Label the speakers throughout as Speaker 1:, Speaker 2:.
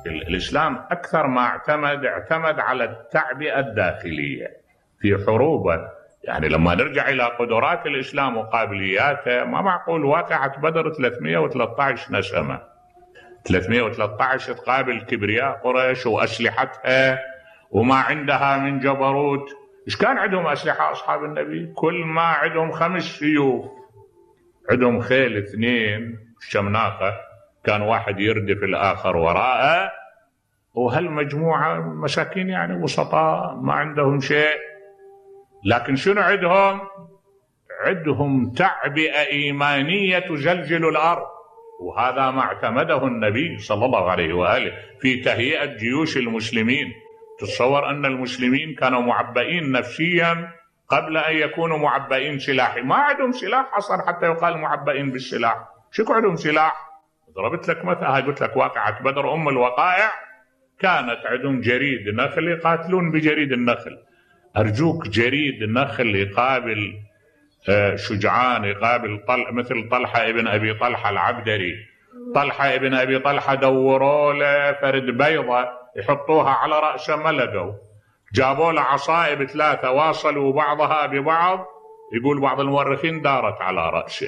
Speaker 1: الإسلام أكثر ما اعتمد على التعبئة الداخلية في حروبه. يعني لما نرجع إلى قدرات الإسلام وقابلياته، ما معقول واقعة بدر 313 نسمة، 313 تقابل كبرياء قريش وأسلحتها وما عندها من جبروت. إيش كان عندهم أسلحة أصحاب النبي؟ كل ما عندهم 5 سيوف، عندهم خيل 2 شمناقة، كان واحد يردف الآخر وراءه، وهالمجموعة مساكين يعني بسطاء ما عندهم شيء. لكن شنو عندهم؟ عندهم تعبئة إيمانية تزلزل الأرض، وهذا ما اعتمده النبي صلى الله عليه وآله في تهيئة جيوش المسلمين. تصور أن المسلمين كانوا معبئين نفسيا قبل أن يكونوا معبئين سلاحي. ما عندهم سلاح أصلا حتى يقال معبئين بالسلاح. شو عندهم سلاح؟ ضربت لك مثلا، هاي قلت لك واقعة بدر أم الوقائع، كانت عندهم جريد نخل يقاتلون بجريد النخل. أرجوك جريد نخل يقابل شجعان، يقابل مثل طلحة ابن أبي طلحة العبدري. طلحة ابن أبي طلحة دوروا له فرد بيضة يحطوها على رأسه ما لقوا، جابوا له عصائب 3 واصلوا بعضها ببعض، يقول بعض المؤرخين دارت على رأسه.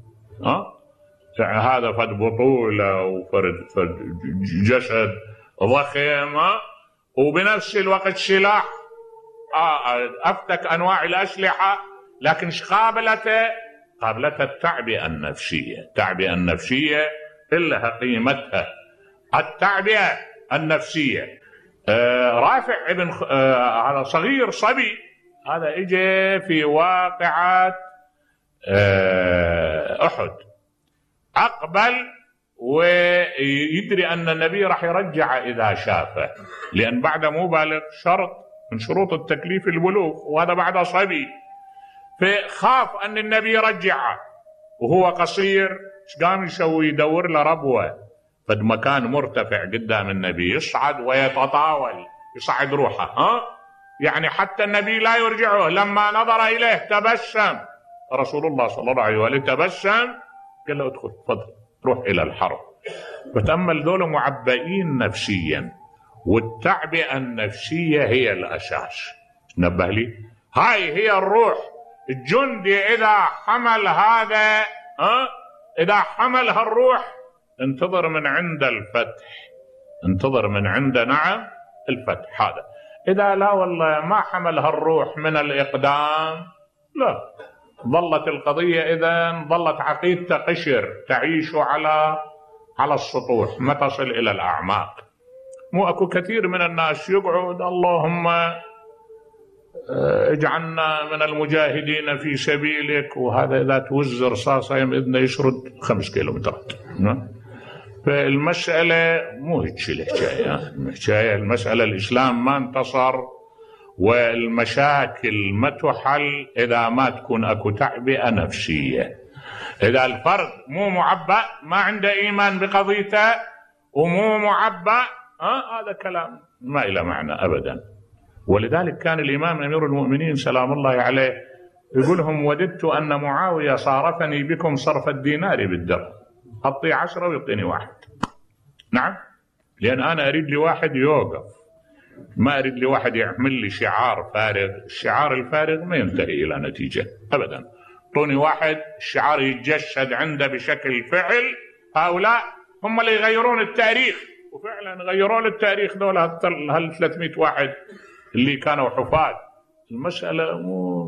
Speaker 1: هذا فد بطولة وفرد جسد ضخم، وبنفس الوقت سلاح أفتك أنواع الأسلحة. لكن قابلته التعبئة النفسية. التعبئة النفسية إلها قيمتها، التعبئة النفسية. رافع ابن على صغير صبي، هذا اجى في واقعة أحد، أقبل ويدري أن النبي راح يرجع إذا شافه، لأن بعد مو بالغ شرط من شروط التكليف البلوغ، وهذا بعد صبي، فخاف أن النبي يرجعه وهو قصير. ايش قام يسوي؟ يدور له ربوة فد مكان مرتفع قدام النبي، يصعد ويتطاول، يصعد روحه يعني حتى النبي لا يرجعه. لما نظر إليه تبسم رسول الله صلى الله عليه وآله، تبسم، قال له ادخل تفضل روح إلى الحرب. فتأمل ذول معبئين نفسيا، والتعبئة النفسية هي الأساس. نبه لي، هاي هي الروح. الجندي إذا حمل هذا إذا حمل هالروح، انتظر من عند الفتح، انتظر من عند نعم الفتح. هذا إذا لا والله ما حمل هالروح من الإقدام، لا، ظلت القضية إذن ظلت عقيدته قشر تعيش على السطوح، ما تصل إلى الأعماق. مو أكو كثير من الناس يقعد اللهم اجعلنا من المجاهدين في سبيلك، وهذا إذا توز رصاصة بإذنه يشرد 5 كيلومترات. فالمسألة مو هيك الحكاية، المسألة الإسلام ما انتصر، والمشاكل ما تحل إذا ما تكون أكو تعبئة نفسية. إذا الفرد مو معبأ، ما عنده إيمان بقضيته ومو معبأ، هذا كلام ما له معنى أبدا. ولذلك كان الإمام أمير المؤمنين سلام الله عليه يقولهم: وددت أن معاوية صارفني بكم صرف الدينار بالدرهم، أعطي 10 ويعطيني 1. نعم، لأن أنا أريد لي واحد يوقف، ما أريد لي واحد يعمل لي شعار فارغ. الشعار الفارغ ما ينتهي إلى نتيجة أبدا. طوني واحد الشعار يتجسد عنده بشكل فعل. هؤلاء هم اللي يغيرون التاريخ، وفعلا غيرون التاريخ دول هال 300 واحد اللي كانوا حفاظ. المسألة مو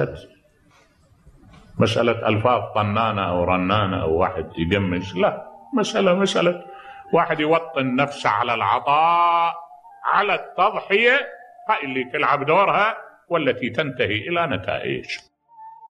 Speaker 1: مسألة ألفاظ طنانة أو رنانة أو واحد يقمش، لا، مسألة واحد يوطن نفسه على العطاء، على التضحية، هاي اللي تلعب دورها والتي تنتهي إلى نتائج.